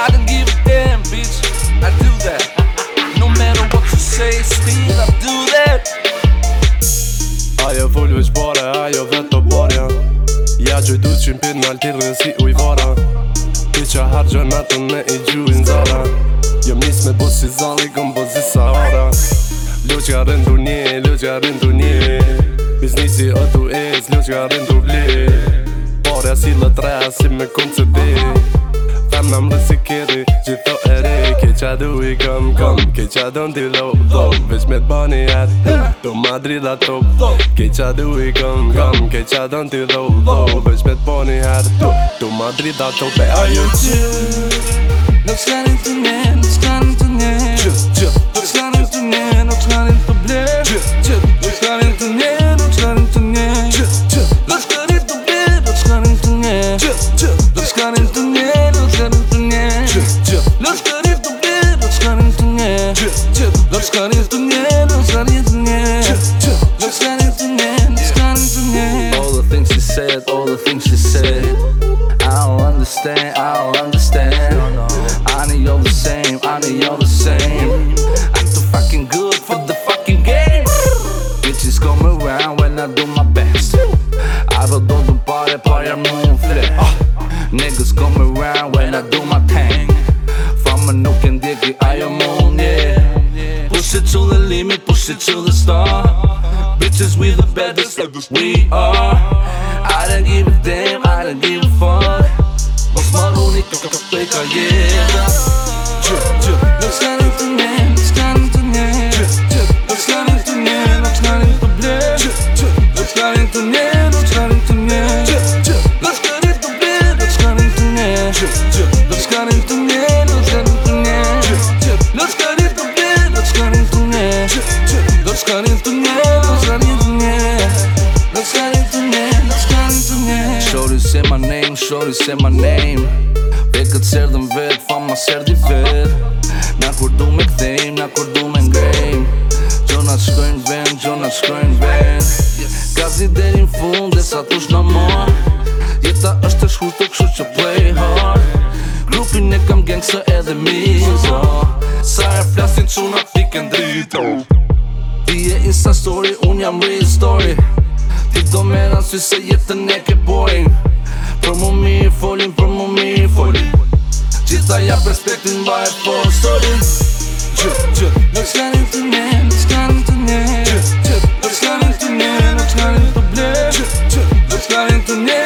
I don't give a damn, bitch. I do that. No matter what you say, still I do that. Ajo full veç pare, ajo vet të barja. Ja gjoj 200 pit në altirën si ujvara. Ti që hargjën atën me i gjuin zara. Jom nis me bus si zali, këm po zi Sahara. Luqja rëndu një, luqja rëndu një. Biznisi o tu es, luqja rëndu bli. Parja si lë tre, si me koncedi. Femna më rësi kiri, gjitho e re. Keqa du i kam, keqa do në t'i lo veç me t'bani atë, do Madrida top. Keqa du i kam, keqa do në t'i lo veç me t'bani atë, do Madrida top. E ajo që Nuk s'karin të nje, nuk s'karin të nje. Nuk s'karin të nje, nuk s'karin të ble. Nuk s'karin të nje, nuk s'karin të nje. Nuk s'karin të ble, nuk s'karin të nje. Nuk s'karin të nje, nuk s'karin të nje. Nuk s'karin të ble, nuk s'karin të nje. Nuk s'karin të nje, nuk s'karin të nje. Nuk s'karin të nje, nuk s'karin të nje. All the things she said, all the things she said, I don't understand, I don't understand. I need you're the same, I need you're the same. I'm too fucking good for the fucking game. Bitches come around when I do my best. I don't do the party, moon flip. Niggas come around when I do my thing. From a nook and diggy, I am on, yeah. Push it to the limit, push it to the star. Bitches, we the baddest, we are. I don't give a damn, I don't give a fuck. Mos marruni këpëj ka jeta. Nuk s'karin të nje, nuk s'karin të nje. Nuk s'karin të nje, nuk s'karin të ble. Nuk s'karin të nje, nuk s'karin të nje. Nuk s'karin të ble, nuk s'karin të nje. Nuk s'karin të nje, nuk s'karin të nje. Nuk s'karin të ble, nuk s'karin të nje. Nuk s'karin të nje, nuk s'karin të nje. Nuk s'karin të nje, nuk s'karin të nje. Shorty say my name, shorty say my name. Këtë serdën vet, fama serdi vet. Na kur du me kthejm, na kur du me ngrejm. Gjonat shkojnë vend, gjonat shkojnë vend. Gazi deri n'fund, e sa tush në mar. Jeta është e shkurtë, kështu që play hard. Grupin e kam gangsta edhe mizo. Sa e flasin qunat fiken drito. Ti e Insta story, unë jam real story. Ti do mera sy se jetën e ke boring. Për mu mirë folin, për mu mirë folin. Gjitha ja perspektin ba e for storin. Nuk s'karin të nje, nuk s'karin të nje. Nuk s'karin të nje, nuk s'karin të ble. Nuk s'karin të nje,